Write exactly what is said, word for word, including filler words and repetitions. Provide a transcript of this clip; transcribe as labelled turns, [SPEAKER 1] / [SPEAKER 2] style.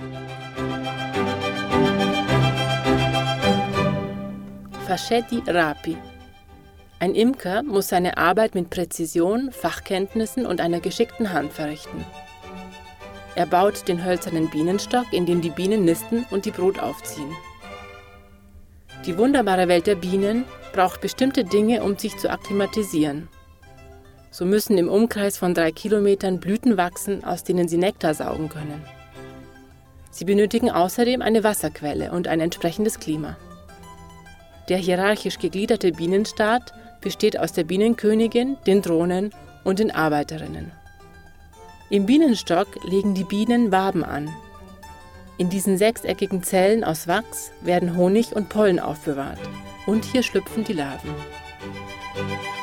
[SPEAKER 1] Fascetti Rapi. Ein Imker muss seine Arbeit mit Präzision, Fachkenntnissen und einer geschickten Hand verrichten. Er baut den hölzernen Bienenstock, in dem die Bienen nisten und die Brut aufziehen. Die wunderbare Welt der Bienen braucht bestimmte Dinge, um sich zu akklimatisieren. So müssen im Umkreis von drei Kilometern Blüten wachsen, aus denen sie Nektar saugen können. Sie benötigen außerdem eine Wasserquelle und ein entsprechendes Klima. Der hierarchisch gegliederte Bienenstaat besteht aus der Bienenkönigin, den Drohnen und den Arbeiterinnen. Im Bienenstock legen die Bienen Waben an. In diesen sechseckigen Zellen aus Wachs werden Honig und Pollen aufbewahrt. Und hier schlüpfen die Larven.